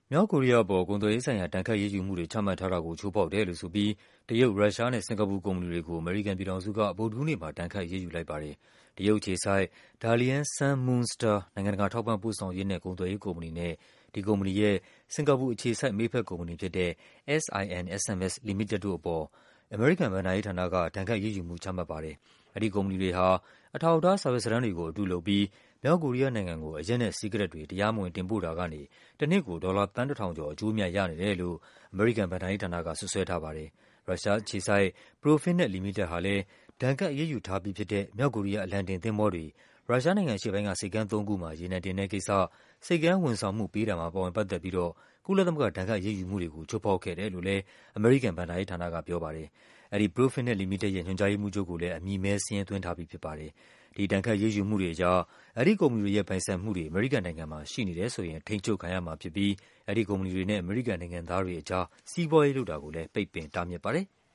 မြောက်ကိုရီးယားအပေါ် ကုန်သွယ်ရေးဆိုင်ရာ ဒဏ်ခတ်အရေးယူမှုတွေ ချမှတ်ထားတာကို ချိုးဖောက်တယ်လို့ဆိုပြီး တရုတ်၊ ရုရှားနဲ့ စင်္ကာပူကုမ္ပဏီတွေကို အမေရိကန်ပြည်ထောင်စုက ဗုဒ္ဓဟူးနေ့မှာ ဒဏ်ခတ်အရေးယူလိုက်ပါတယ်။ တရုတ်အခြေစိုက် Dalian Sun Moon Star နိုင်ငံတကာ ထောက်ပံ့ပို့ဆောင်ရေးနဲ့ ကုန်သွယ်ရေးကုမ္ပဏီနဲ့ ဒီကုမ္ပဏီရဲ့ စင်္ကာပူအခြေစိုက် မိတ်ဘက်ကုမ္ပဏီဖြစ်တဲ့ SIN-SMS လီမိတက်တို့အပေါ် အမေရိကန် ဘဏ္ဍာရေးဌာနက ဒဏ်ခတ်အရေးယူမှု ချမှတ်ပါတယ်။ အဲဒီကုမ္ပဏီတွေဟာ အထောက်အထား စာရွက်စာတမ်းတွေကို အတုလုပ်ပြီး မြောက်ကိုရီးယားနိုင်ငံကို အရက်နဲ့ စီးကရက်တွေ တရားမဝင် တင်ပို့တာကနေ တနှစ်ကို ဒေါ်လာ သန်း ၁,၀၀၀ ကျော် အကျိုးအမြတ်ရနေတယ်လို့ အမေရိကန် ဘဏ္ဍာရေးဌာနက စွပ်စွဲထားပါတယ်။ ရုရှားအခြေစိုက် Profinet လီမိတက်ဟာလည်း ဒဏ်ခတ်အရေးယူထားပြီးဖြစ်တဲ့ မြောက်ကိုရီးယား အလံတင်သင်္ဘောတွေ ရုရှားနိုင်ငံအရှေ့ပိုင်းက ဆိပ်ကမ်းသုံးခုမှာ ရေနံတင်တဲ့ကိစ္စ ဆိပ်ကမ်းဝန်ဆောင်မှုပေးတာမှာ ပါဝင်ပတ်သက်ပြီးတော့ ကုလသမဂ္ဂ ဒဏ်ခတ်အရေးယူမှုတွေကို ချိုးဖောက်ခဲ့တယ်လို့လည်း အမေရိကန် ဘဏ္ဍာရေးဌာနက ပြောပါတယ်။ အဲဒီ Profinet လီမိတက်ရဲ့ ညွှန်ကြားရေးမှူးချုပ်ကိုလည်း အမည်မည်း စာရင်းသွင်းထားပြီးဖြစ်ပါတယ်။ ဒီဒဏ်ခတ်အရေးယူမှုတွေအရ အဲဒီကုမ္ပဏီတွေရဲ့ ပိုင်ဆိုင်မှုတွေ အမေရိကန်နိုင်ငံမှာ ရှိနေတယ်ဆိုရင် ထိန်းချုပ်ခံရမှာဖြစ်ပြီး အဲဒီကုမ္ပဏီတွေနဲ့ အမေရိကန်နိုင်ငံသားတွေကြား စီးပွားရေးလုပ်တာကိုလည်း ပိတ်ပင်တားမြစ်ပါတယ်။